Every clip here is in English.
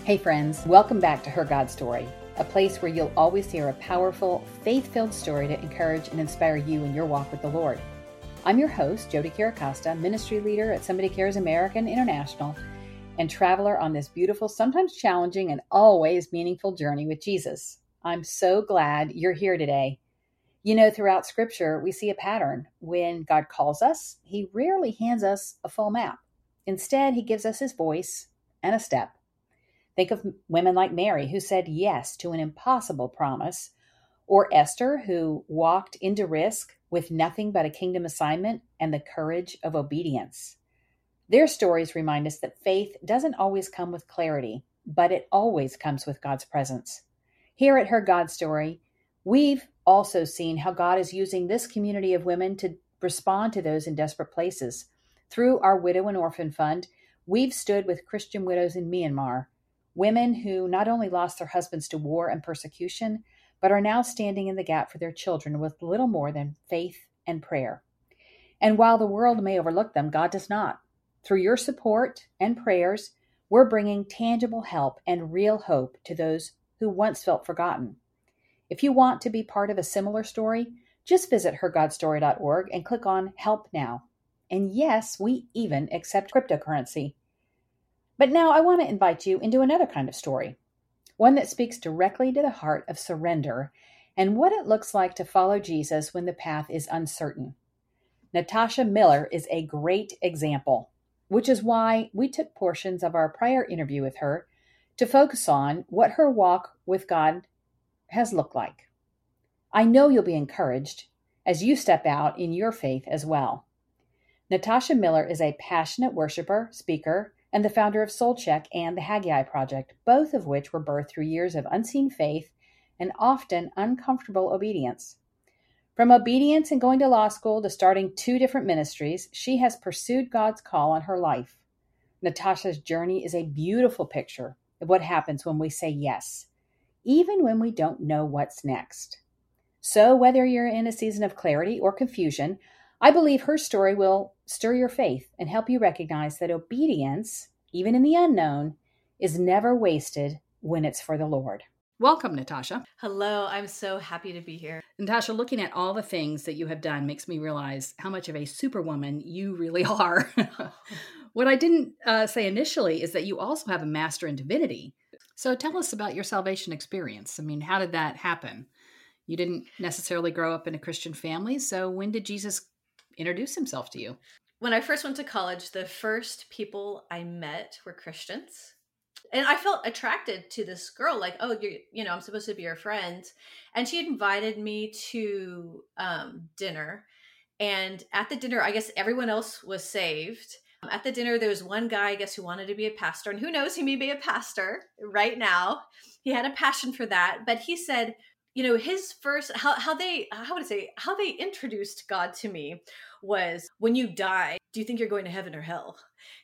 Hey friends, welcome back to Her God Story, a place where you'll always hear a powerful, faith-filled story to encourage and inspire you in your walk with the Lord. I'm your host, Jody Kiracosta, ministry leader at Somebody Cares American International, and traveler on this beautiful, sometimes challenging, and always meaningful journey with Jesus. I'm so glad you're here today. You know, throughout Scripture, we see a pattern. When God calls us, He rarely hands us a full map. Instead, He gives us His voice and a step. Think of women like Mary, who said yes to an impossible promise, or Esther, who walked into risk with nothing but a kingdom assignment and the courage of obedience. Their stories remind us that faith doesn't always come with clarity, but it always comes with God's presence. Here at Her God Story, we've also seen how God is using this community of women to respond to those in desperate places. Through our Widow and Orphan Fund, we've stood with Christian widows in Myanmar, women who not only lost their husbands to war and persecution, but are now standing in the gap for their children with little more than faith and prayer. And while the world may overlook them, God does not. Through your support and prayers, we're bringing tangible help and real hope to those who once felt forgotten. If you want to be part of a similar story, just visit hergodstory.org and click on Help Now. And yes, we even accept cryptocurrency. But now I want to invite you into another kind of story, one that speaks directly to the heart of surrender and what it looks like to follow Jesus when the path is uncertain. Natasha Miller is a great example, which is why we took portions of our prior interview with her to focus on what her walk with God has looked like. I know you'll be encouraged as you step out in your faith as well. Natasha Miller is a passionate worshiper, speaker, and the founder of Soul Check and the Haggai Project, both of which were birthed through years of unseen faith and often uncomfortable obedience. From obedience and going to law school to starting 2 different ministries, she has pursued God's call on her life. Natasha's journey is a beautiful picture of what happens when we say yes, even when we don't know what's next. So whether you're in a season of clarity or confusion, I believe her story will stir your faith and help you recognize that obedience, even in the unknown, is never wasted when it's for the Lord. Welcome, Natasha. Hello, I'm so happy to be here. Natasha, looking at all the things that you have done makes me realize how much of a superwoman you really are. What I didn't say initially is that you also have a master in divinity. So tell us about your salvation experience. I mean, how did that happen? You didn't necessarily grow up in a Christian family, so when did Jesus introduce himself to you? When I first went to college, the first people I met were Christians. And I felt attracted to this girl, like, oh, I'm supposed to be your friend. And she invited me to dinner. And at the dinner, I guess everyone else was saved. At the dinner, there was one guy, I guess, who wanted to be a pastor. And who knows, he may be a pastor right now. He had a passion for that. But he said, his first, how they introduced God to me was, when you die, do you think you're going to heaven or hell?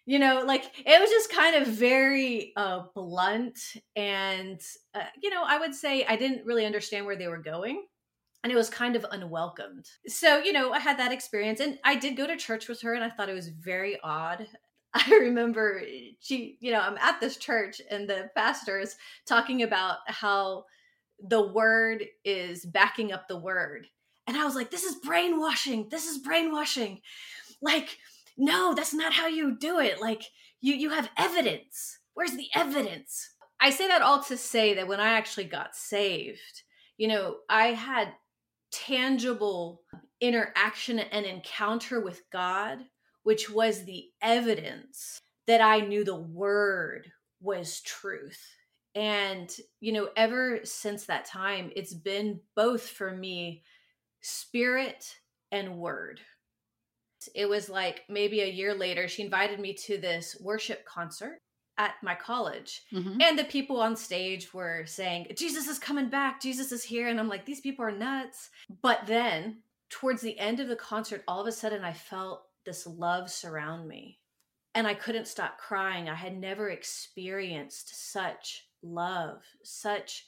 It was just kind of very blunt. And, I would say I didn't really understand where they were going. And it was kind of unwelcomed. So, I had that experience, and I did go to church with her, and I thought it was very odd. I remember I'm at this church, and the pastor is talking about how the word is backing up the word. And I was like, this is brainwashing. This is brainwashing. Like, no, that's not how you do it. Like, you have evidence. Where's the evidence? I say that all to say that when I actually got saved, I had tangible interaction and encounter with God, which was the evidence that I knew the word was truth. And, ever since that time, it's been both for me, spirit and word. It was like maybe a year later, she invited me to this worship concert at my college. Mm-hmm. And the people on stage were saying, Jesus is coming back. Jesus is here. And I'm like, these people are nuts. But then towards the end of the concert, all of a sudden I felt this love surround me. And I couldn't stop crying. I had never experienced such love, such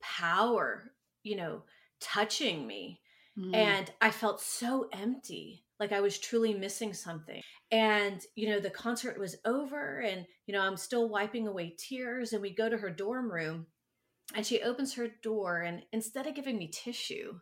power, touching me. Mm. And I felt so empty. like I was truly missing something. And, the concert was over and, I'm still wiping away tears, and we go to her dorm room and she opens her door, and instead of giving me tissue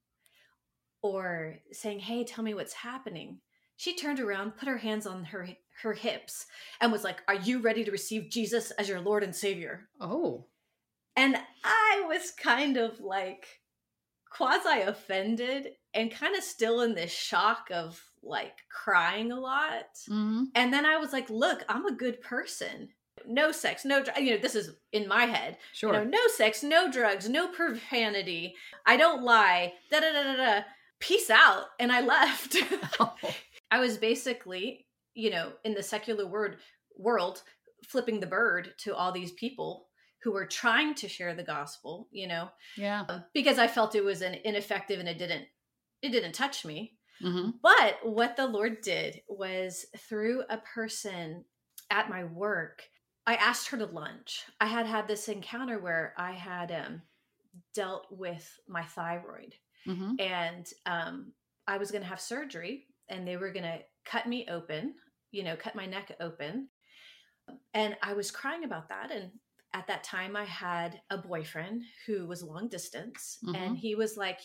or saying, "Hey, tell me what's happening," she turned around, put her hands on her hips, and was like, "Are you ready to receive Jesus as your Lord and Savior?" Oh. And I was kind of like quasi offended and kind of still in this shock of like crying a lot. Mm-hmm. And then I was like, "Look, I'm a good person. No sex, no, this is in my head. Sure. No sex, no drugs, no profanity. I don't lie. Da da da da da. Peace out." And I left. Oh. I was basically, in the secular world, flipping the bird to all these people who were trying to share the gospel, Yeah. because I felt it was ineffective and it didn't touch me. Mm-hmm. But what the Lord did was, through a person at my work, I asked her to lunch. I had this encounter where I had dealt with my thyroid, Mm-hmm. and I was going to have surgery, and they were going to cut me open, cut my neck open. And I was crying about that. And at that time, I had a boyfriend who was long distance, Mm-hmm. and he was like,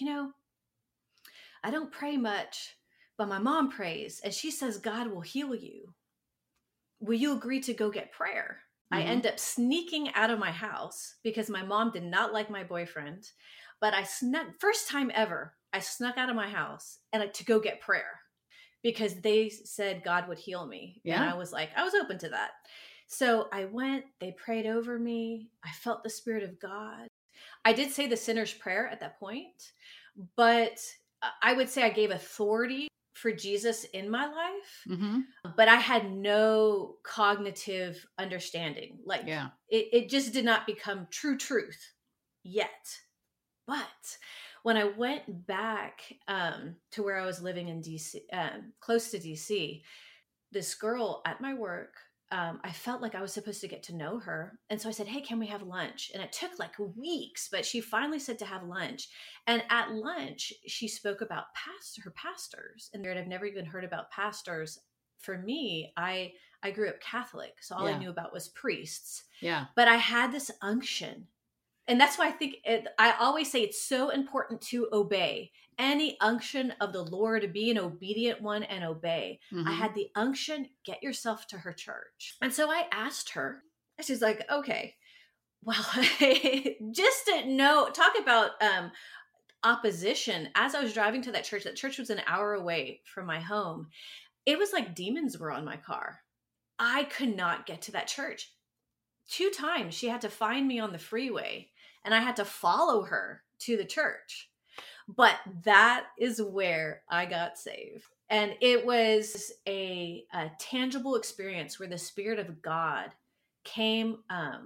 "I don't pray much, but my mom prays, and she says God will heal you. Will you agree to go get prayer?" I Mm-hmm. end up sneaking out of my house because my mom did not like my boyfriend, but I first time ever, I snuck out of my house and to go get prayer because they said God would heal me. Yeah. And I was open to that. So I went, they prayed over me. I felt the Spirit of God. I did say the sinner's prayer at that point, but I would say I gave authority for Jesus in my life, Mm-hmm. but I had no cognitive understanding. Like, Yeah. it just did not become true truth yet. But when I went back to where I was living in DC, close to DC, this girl at my work, I felt like I was supposed to get to know her. And so I said, "Hey, can we have lunch?" And it took like weeks, but she finally said to have lunch. And at lunch, she spoke about her pastors. And I've never even heard about pastors. For me, I grew up Catholic, so all I knew about was priests. Yeah. But I had this unction. And that's why I think I always say it's so important to obey. Any unction of the Lord, be an obedient one and obey. Mm-hmm. I had the unction, get yourself to her church. And so I asked her, and she's like, "Okay, well," just to know, talk about opposition. As I was driving to that church was an hour away from my home. It was like demons were on my car. I could not get to that church. 2 times she had to find me on the freeway, and I had to follow her to the church. But that is where I got saved. And it was a tangible experience where the Spirit of God came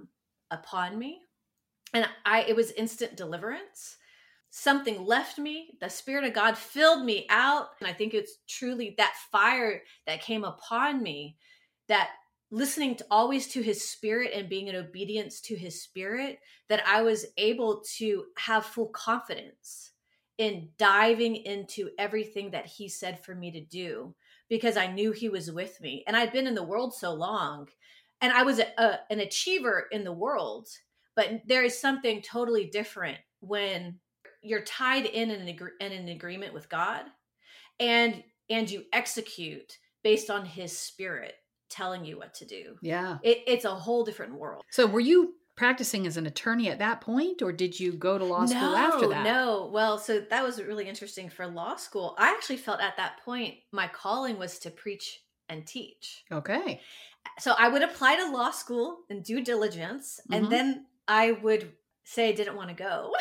upon me. And it was instant deliverance. Something left me. The Spirit of God filled me out. And I think it's truly that fire that came upon me, that listening always to His Spirit and being in obedience to His Spirit, that I was able to have full confidence in diving into everything that He said for me to do, because I knew He was with me. And I'd been in the world so long, and I was an achiever in the world, but there is something totally different when you're tied in an agreement with God, and you execute based on His Spirit telling you what to do. Yeah. It's a whole different world. So were you practicing as an attorney at that point, or did you go to law school after that? No. Well, so that was really interesting for law school. I actually felt at that point my calling was to preach and teach. Okay. So I would apply to law school and due diligence, and then I would say I didn't want to go.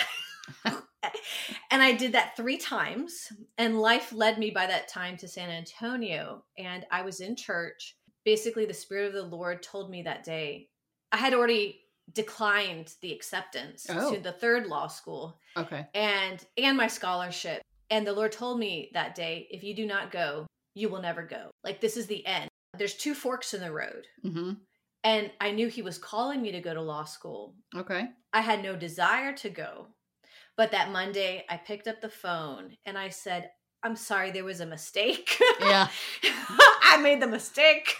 And I did that 3 times, and life led me by that time to San Antonio, and I was in church. Basically, the Spirit of the Lord told me that day, I had already declined the acceptance to the 3rd law school. Okay. And my scholarship. And the Lord told me that day, if you do not go, you will never go. Like, this is the end. There's 2 forks in the road. Mm-hmm. And I knew He was calling me to go to law school. Okay. I had no desire to go. But that Monday, I picked up the phone and I said, I'm sorry, there was a mistake. Yeah. I made the mistake.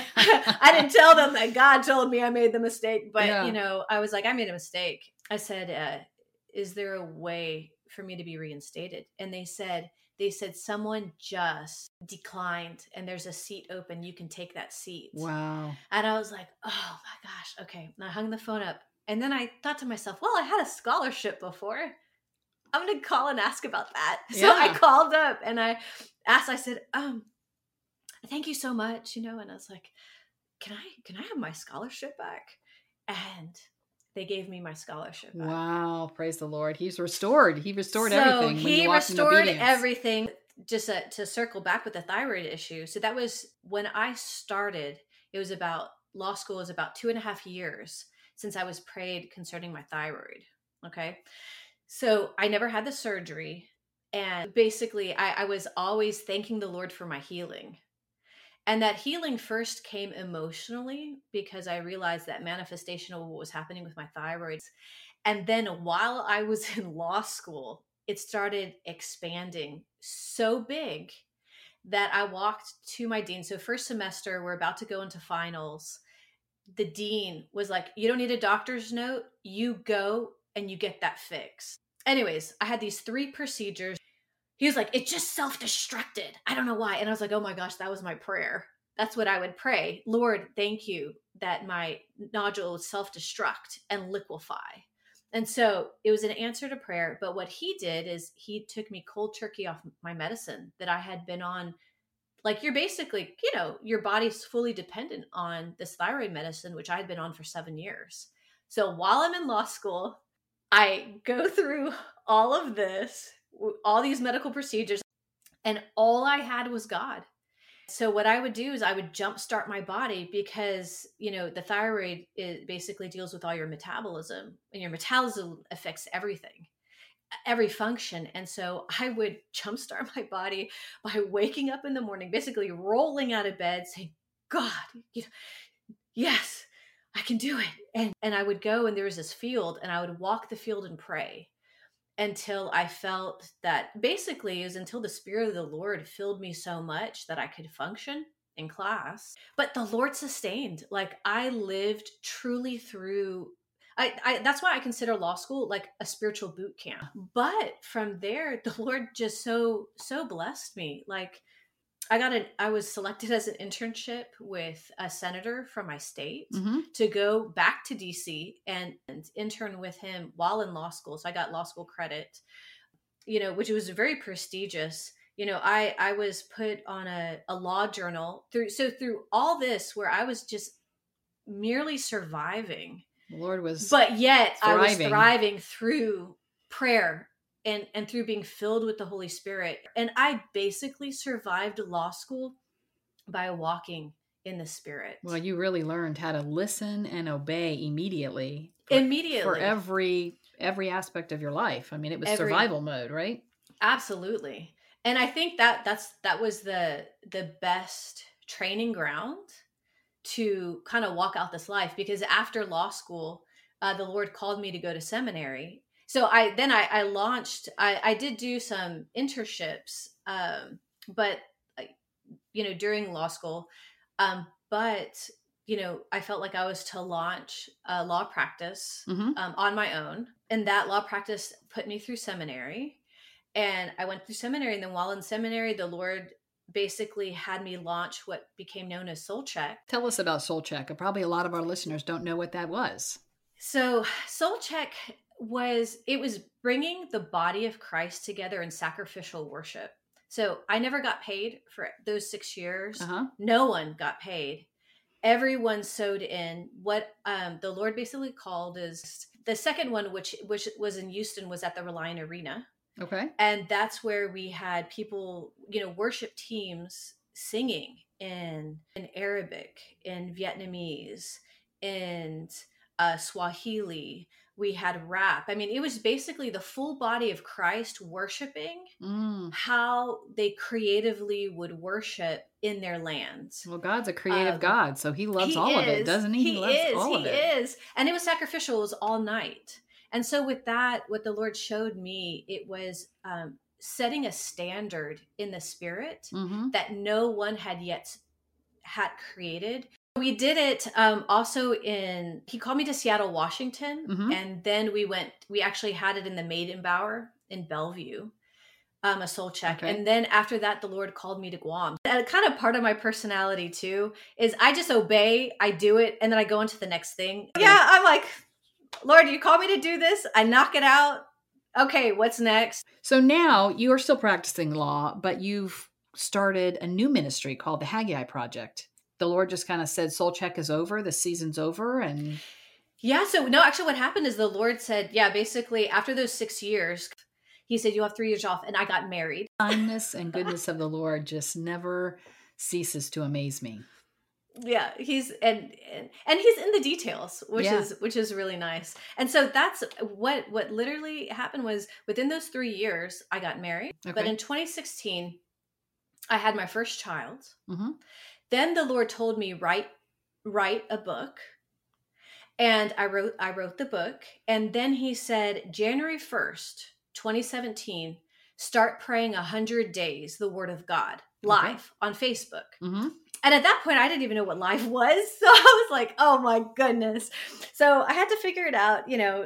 I didn't tell them that God told me I made the mistake, but Yeah. I was like, I made a mistake. I said, is there a way for me to be reinstated? And they said, someone just declined and there's a seat open. You can take that seat. Wow. And I was like, oh my gosh. Okay. And I hung the phone up. And then I thought to myself, well, I had a scholarship before. I'm going to call and ask about that. So I called up and I asked, I said, thank you so much, and I was like, can I have my scholarship back? And they gave me my scholarship back. Wow. Praise the Lord. He's restored. He restored everything. He restored everything. Just to circle back with the thyroid issue. So that was when I started. It was about law school was about 2.5 years since I was prayed concerning my thyroid. Okay. So I never had the surgery. And basically I was always thanking the Lord for my healing. And that healing first came emotionally because I realized that manifestation of what was happening with my thyroid. And then while I was in law school, it started expanding so big that I walked to my dean. So first semester, we're about to go into finals. The dean was like, you don't need a doctor's note. You go and you get that fixed. Anyways, I had these 3 procedures. He was like, it just self-destructed. I don't know why. And I was like, oh my gosh, that was my prayer. That's what I would pray. Lord, thank you that my nodules self-destruct and liquefy. And so it was an answer to prayer. But what he did is he took me cold turkey off my medicine that I had been on. Like, you're basically, your body's fully dependent on this thyroid medicine, which I had been on for 7 years. So while I'm in law school, I go through all of this, all these medical procedures, and all I had was God. So what I would do is I would jumpstart my body because, the thyroid basically deals with all your metabolism, and your metabolism affects everything, every function. And so I would jumpstart my body by waking up in the morning, basically rolling out of bed saying, God, yes, I can do it. And I would go, and there was this field, and I would walk the field and pray until I felt that basically it was until the Spirit of the Lord filled me so much that I could function in class. But the Lord sustained. Like, I lived truly through, that's why I consider law school like a spiritual boot camp. But from there, the Lord just so blessed me. Like, I was selected as an internship with a senator from my state to go back to DC and intern with him while in law school. So I got law school credit, which was very prestigious. I was put on a law journal through all this where I was just merely surviving. The Lord was, but yet thriving. I was thriving through prayer. And through being filled with the Holy Spirit. And I basically survived law school by walking in the Spirit. Well, you really learned how to listen and obey immediately. For every aspect of your life. I mean, it was survival mode, right? Absolutely. And I think that was the best training ground to kind of walk out this life, because after law school, the Lord called me to go to seminary. So I launched, I did do some internships, but, during law school, but, I felt like I was to launch a law practice on my own. And that law practice put me through seminary. And I went through seminary. And then while in seminary, the Lord basically had me launch what became known as Soul Check. Tell us about Soul Check. Probably a lot of our listeners don't know what that was. So Soul Check was bringing the body of Christ together in sacrificial worship. So I never got paid for those 6 years. No one got paid. Everyone sewed in. What the Lord basically called is the second one, which was in Houston, was at the Reliant Arena. Okay. And that's where we had people, worship teams singing in Arabic, in Vietnamese, in Swahili. We had rap. I mean, it was basically the full body of Christ worshiping how they creatively would worship in their lands. Well, God's a creative God, so he loves all of it, doesn't he? He loves all of it. He is. And it was sacrificial. It was all night. And so with that, what the Lord showed me, it was setting a standard in the spirit Mm-hmm. that no one had yet had created. We did it also he called me to Seattle, Washington. Mm-hmm. And then we actually had it in the Maidenbower in Bellevue, a soul check. Okay. And then after that, the Lord called me to Guam. And kind of part of my personality too is I just obey, I do it, and then I go into the next thing. Yeah, I'm like, Lord, you called me to do this. I knock it out. Okay, what's next? So now you are still practicing law, but you've started a new ministry called the Haggai Project. The Lord just kind of said, soul check is over, the season's over. And yeah, so no, actually what happened is the Lord said, yeah, basically after those 6 years, he said, you have 3 years off, and I got married. Kindness and goodness of the Lord just never ceases to amaze me. Yeah, he's and he's in the details, which is really nice. And so that's what literally happened was within those 3 years, I got married. Okay. But in 2016, I had my first child. Mm-hmm. Then the Lord told me, write a book. And I wrote the book. And then he said, January 1st, 2017, start praying 100 days, the word of God, live on Facebook. Mm-hmm. And at that point, I didn't even know what live was. So I was like, oh my goodness. So I had to figure it out.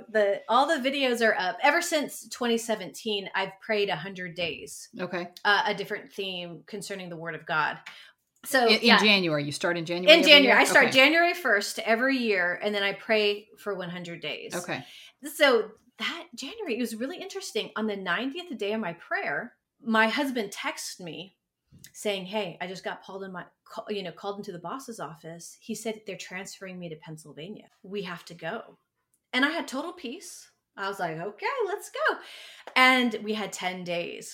All the videos are up. Ever since 2017, I've prayed 100 days. Okay. A different theme concerning the word of God. So in January, you start in January? In January. I start January 1st every year, and then I pray for 100 days. Okay. So that January, it was really interesting. On the 90th day of my prayer, my husband texted me saying, hey, I just got called into the boss's office. He said they're transferring me to Pennsylvania. We have to go. And I had total peace. I was like, okay, let's go. And we had 10 days.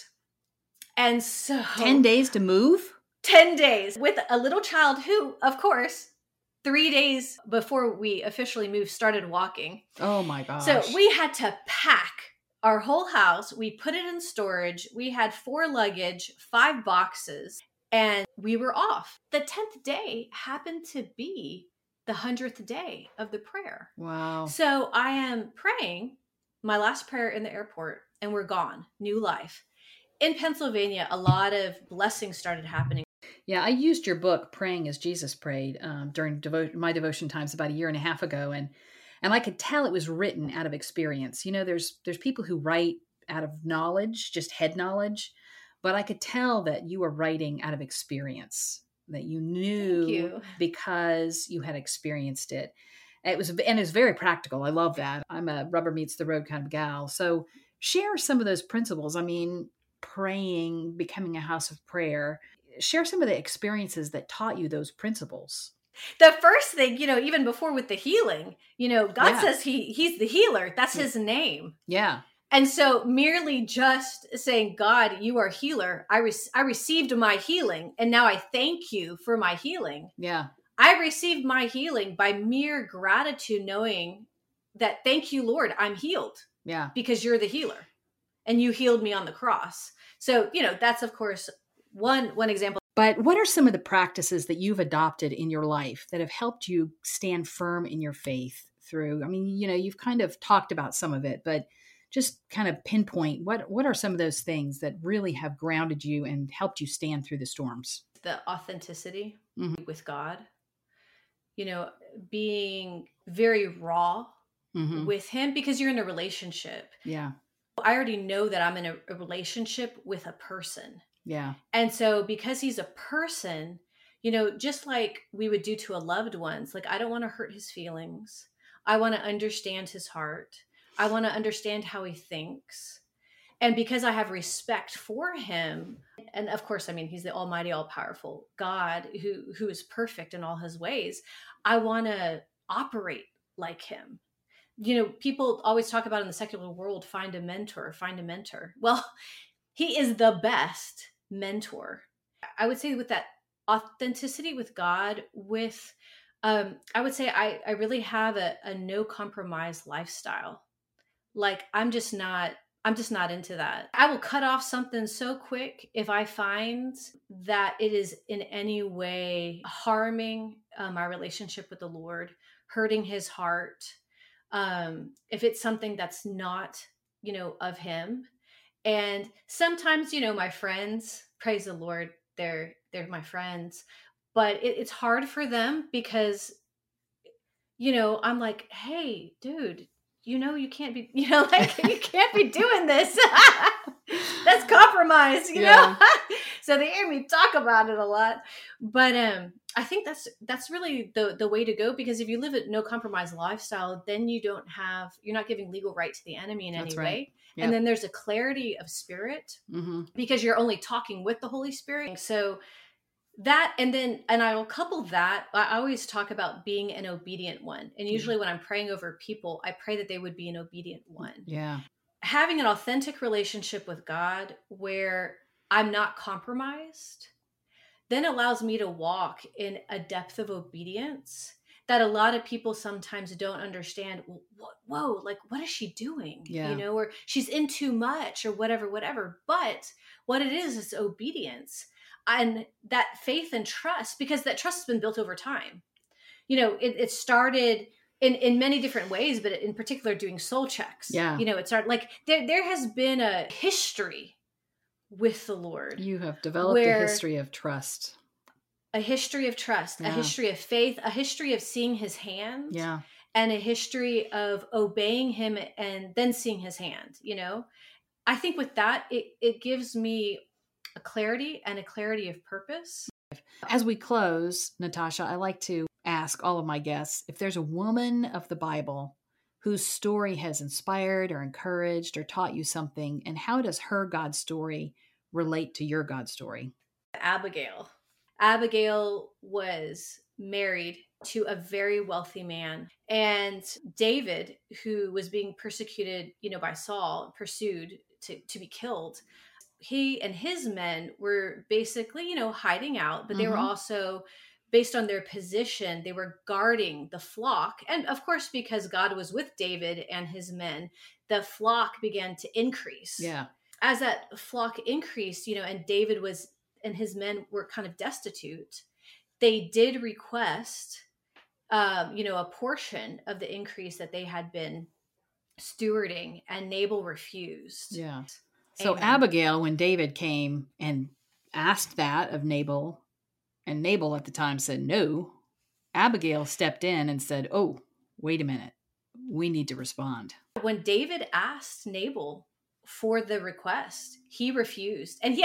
And so 10 days to move? 10 days with a little child who, of course, 3 days before we officially moved, started walking. Oh my gosh. So we had to pack our whole house. We put it in storage. We had 4 luggage, 5 boxes, and we were off. The 10th day happened to be the 100th day of the prayer. Wow. So I am praying my last prayer in the airport, and we're gone. New life. In Pennsylvania, a lot of blessings started happening. Yeah, I used your book, Praying as Jesus Prayed, during my devotion times about 1.5 years ago. And I could tell it was written out of experience. There's people who write out of knowledge, just head knowledge. But I could tell that you were writing out of experience, that you knew because you had experienced it. It was very practical. I love that. I'm a rubber meets the road kind of gal. So share some of those principles. I mean, praying, becoming a house of prayer. Share some of the experiences that taught you those principles. The first thing, even before with the healing, God says he's the healer. That's his name. Yeah. And so merely just saying, God, you are healer. I received my healing, and now I thank you for my healing. Yeah. I received my healing by mere gratitude, knowing that, thank you, Lord, I'm healed. Yeah. Because you're the healer and you healed me on the cross. So, that's of course one example. But what are some of the practices that you've adopted in your life that have helped you stand firm in your faith through? I mean, you've kind of talked about some of it, but just kind of pinpoint what are some of those things that really have grounded you and helped you stand through the storms? The authenticity with God, being very raw with him, because you're in a relationship. Yeah. I already know that I'm in a relationship with a person. Yeah. And so because he's a person, just like we would do to a loved one's, like, I don't want to hurt his feelings. I want to understand his heart. I want to understand how he thinks. And because I have respect for him, and of course, I mean, he's the almighty, all-powerful God who is perfect in all his ways. I want to operate like him. People always talk about in the secular world, find a mentor. Well, he is the best mentor. I would say with that authenticity with God, I would say I really have a no compromise lifestyle. Like, I'm just not into that. I will cut off something so quick if I find that it is in any way harming my relationship with the Lord, hurting his heart. If it's something that's not, of him. And sometimes, my friends, praise the Lord, they're my friends, but it's hard for them because, I'm like, hey, dude, you can't be, like you can't be doing this. That's compromise, Yeah. So they hear me talk about it a lot. But I think that's really the way to go, because if you live a no compromise lifestyle, then you're not giving legal right to the enemy in any That's right. way. Yep. And then there's a clarity of spirit because you're only talking with the Holy Spirit. So that, and I will couple that. I always talk about being an obedient one. And usually when I'm praying over people, I pray that they would be an obedient one. Yeah. Having an authentic relationship with God where I'm not compromised then allows me to walk in a depth of obedience that a lot of people sometimes don't understand. Whoa, like, what is she doing? Yeah. Or she's in too much or whatever. But what it is obedience and that faith and trust, because that trust has been built over time. It started in many different ways, but in particular doing soul checks. Yeah. It started like there has been a history with the Lord. You have developed a history of trust. A history of trust, a history of faith, a history of seeing his hand. Yeah. And a history of obeying him and then seeing his hand. I think with that, it gives me a clarity of purpose. As we close, Natasha, I like to ask all of my guests if there's a woman of the Bible whose story has inspired or encouraged or taught you something, and how does her God story relate to your God story? Abigail. Abigail was married to a very wealthy man, and David, who was being persecuted, by Saul, pursued to be killed. He and his men were basically, hiding out, but they were also, based on their position, they were guarding the flock. And of course, because God was with David and his men, the flock began to increase. Yeah. As that flock increased, and David and his men were kind of destitute, they did request, a portion of the increase that they had been stewarding, and Nabal refused. Yeah. So Amen. Abigail, when David came and asked that of Nabal, and Nabal at the time said no, Abigail stepped in and said, oh, wait a minute, we need to respond. When David asked Nabal for the request, he refused. And he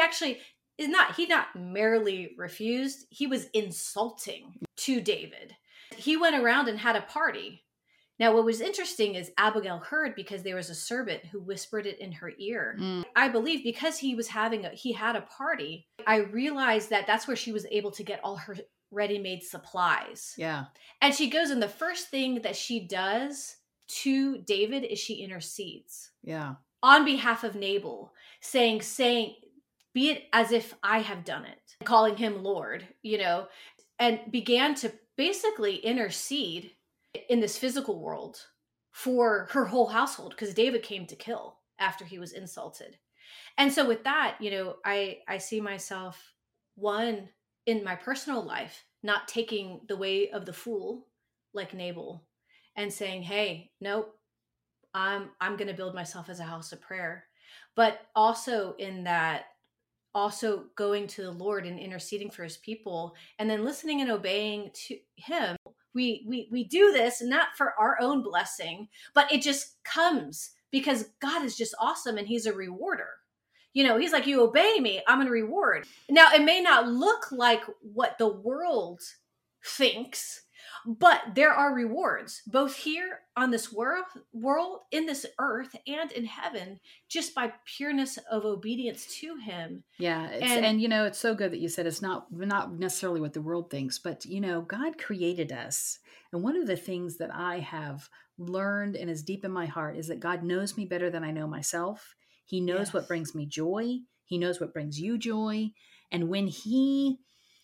not merely refused, he was insulting to David. He went around and had a party. Now, what was interesting is Abigail heard because there was a servant who whispered it in her ear. I believe because he had a party, I realized that that's where she was able to get all her ready-made supplies. Yeah. And she goes, and the first thing that she does to David is she intercedes. Yeah. On behalf of Nabal, saying, be it as if I have done it, calling him Lord, and began to basically intercede in this physical world for her whole household, because David came to kill after he was insulted. And so with that, I see myself, one, in my personal life, not taking the way of the fool like Nabal and saying, hey, nope, I'm going to build myself as a house of prayer. But also in that, also going to the Lord and interceding for his people, and then listening and obeying to him. We do this not for our own blessing, but it just comes because God is just awesome and he's a rewarder. He's like, you obey me, I'm going to reward. Now, it may not look like what the world thinks, but there are rewards both here on this world, in this earth, and in heaven, just by pureness of obedience to him. Yeah. And it's so good that you said it's not necessarily what the world thinks, but God created us. And one of the things that I have learned and is deep in my heart is that God knows me better than I know myself. He knows what brings me joy. He knows what brings you joy. And when he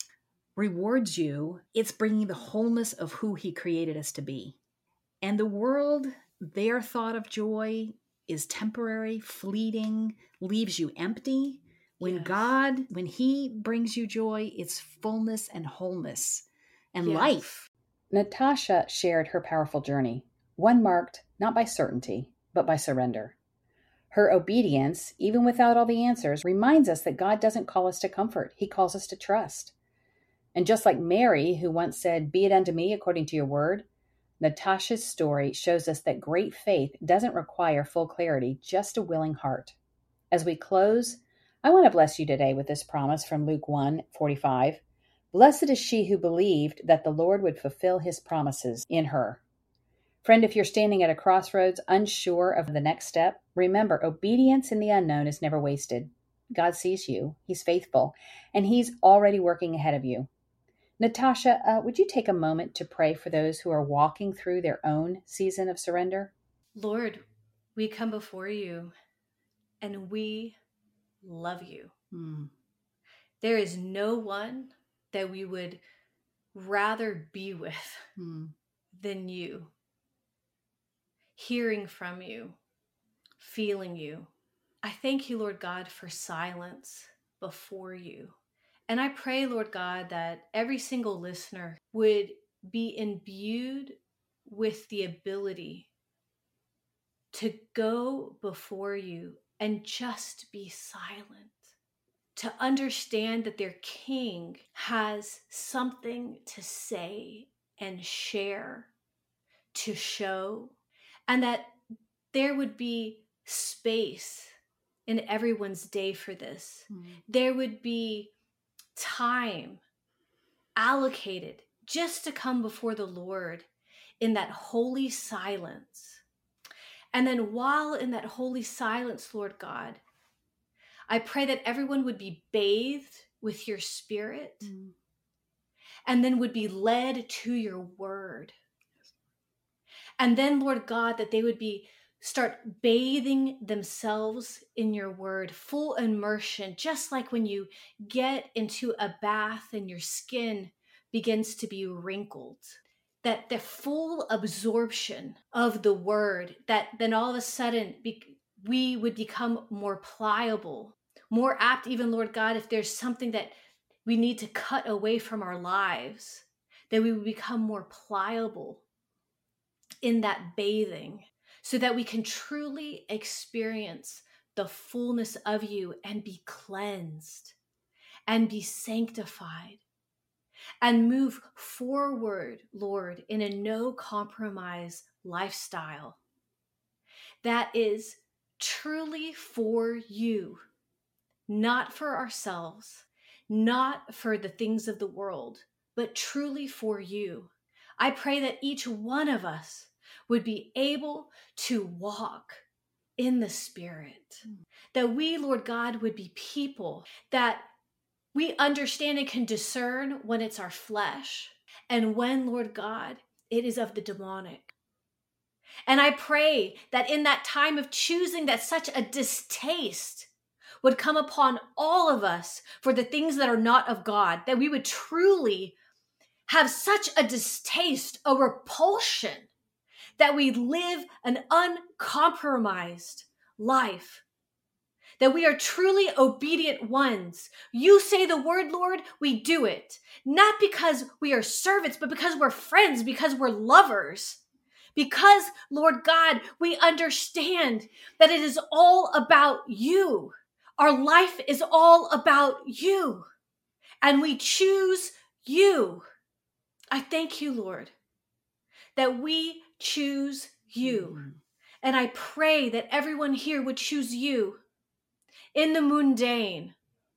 rewards you, it's bringing the wholeness of who he created us to be. And the world, their thought of joy is temporary, fleeting, leaves you empty. When God, when he brings you joy, it's fullness and wholeness and life. Natasha shared her powerful journey, one marked not by certainty, but by surrender. Her obedience, even without all the answers, reminds us that God doesn't call us to comfort. He calls us to trust. And just like Mary, who once said, "Be it unto me according to your word," Natasha's story shows us that great faith doesn't require full clarity, just a willing heart. As we close, I want to bless you today with this promise from Luke 1:45. Blessed is she who believed that the Lord would fulfill his promises in her. Friend, if you're standing at a crossroads, unsure of the next step, remember, obedience in the unknown is never wasted. God sees you, he's faithful, and he's already working ahead of you. Natasha, would you take a moment to pray for those who are walking through their own season of surrender? Lord, we come before you and we love you. There is no one that we would rather be with than you. Hearing from you, feeling you. I thank you, Lord God, for silence before you. And I pray, Lord God, that every single listener would be imbued with the ability to go before you and just be silent, to understand that their King has something to say and share, to show, and that there would be space in everyone's day for this. There would be time allocated just to come before the Lord in that holy silence. And then while in that holy silence, Lord God, I pray that everyone would be bathed with your Spirit and then would be led to your word. And then, Lord God, that they would start bathing themselves in your word, full immersion, just like when you get into a bath and your skin begins to be wrinkled. That the full absorption of the word, that then all of a sudden we would become more pliable, more apt, even, Lord God, if there's something that we need to cut away from our lives, that we would become more pliable in that bathing, so that we can truly experience the fullness of you and be cleansed and be sanctified and move forward, Lord, in a no compromise lifestyle that is truly for you, not for ourselves, not for the things of the world, but truly for you. I pray that each one of us would be able to walk in the Spirit. That we, Lord God, would be people that we understand and can discern when it's our flesh and when, Lord God, it is of the demonic. And I pray that in that time of choosing, that such a distaste would come upon all of us for the things that are not of God, that we would truly have such a distaste, a repulsion, that we live an uncompromised life, that we are truly obedient ones. You say the word, Lord, we do it. Not because we are servants, but because we're friends, because we're lovers. Because, Lord God, we understand that it is all about you. Our life is all about you. And we choose you. I thank you, Lord, that we choose you. And I pray that everyone here would choose you in the mundane.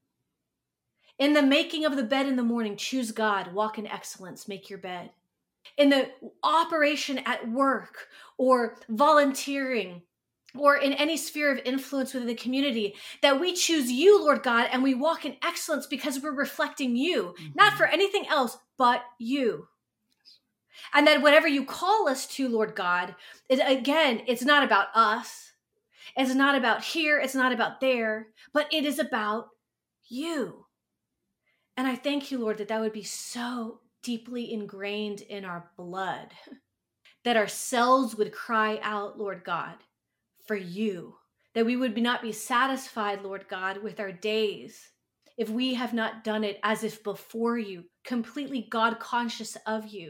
In the making of the bed in the morning, choose God, walk in excellence, make your bed. In the operation at work or volunteering or in any sphere of influence within the community, that we choose you, Lord God, and we walk in excellence because we're reflecting you, not for anything else but you. And that whatever you call us to, Lord God, it's not about us. It's not about here. It's not about there, but it is about you. And I thank you, Lord, that would be so deeply ingrained in our blood, that our cells would cry out, Lord God, for you, that we would not be satisfied, Lord God, with our days if we have not done it as if before you, completely God conscious of you.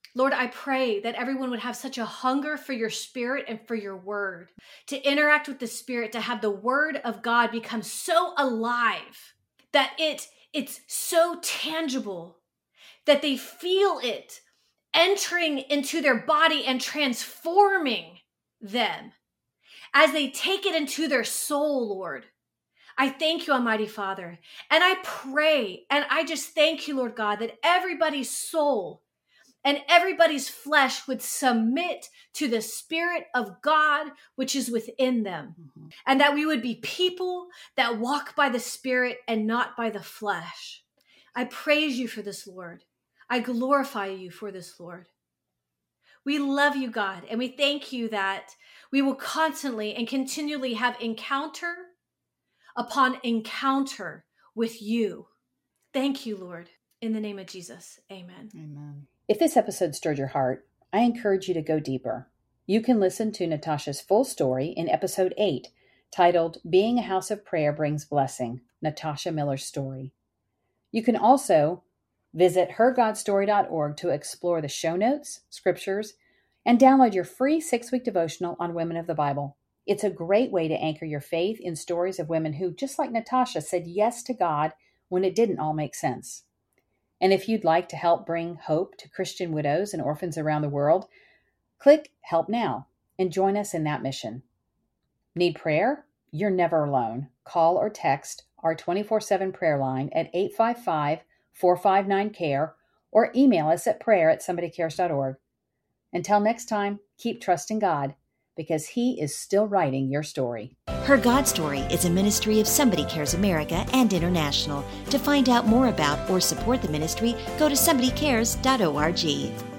Lord, I pray that everyone would have such a hunger for your Spirit and for your word, to interact with the Spirit, to have the word of God become so alive that it's so tangible, that they feel it entering into their body and transforming them as they take it into their soul, Lord. I thank you, Almighty Father. And I pray, and I just thank you, Lord God, that everybody's soul and everybody's flesh would submit to the Spirit of God, which is within them. Mm-hmm. And that we would be people that walk by the Spirit and not by the flesh. I praise you for this, Lord. I glorify you for this, Lord. We love you, God, and we thank you that we will constantly and continually have encounter upon encounter with you. Thank you, Lord. In the name of Jesus, amen. Amen. If this episode stirred your heart, I encourage you to go deeper. You can listen to Natasha's full story in episode 8, titled Being a House of Prayer Brings Blessing, Natasha Miller's Story. You can also visit hergodstory.org to explore the show notes, scriptures, and download your free 6-week devotional on women of the Bible. It's a great way to anchor your faith in stories of women who, just like Natasha, said yes to God when it didn't all make sense. And if you'd like to help bring hope to Christian widows and orphans around the world, click Help Now and join us in that mission. Need prayer? You're never alone. Call or text our 24/7 prayer line at 855-459-CARE or email us at prayer@somebodycares.org. Until next time, keep trusting God because He is still writing your story. Her God Story is a ministry of Somebody Cares America and International. To find out more about or support the ministry, go to somebodycares.org.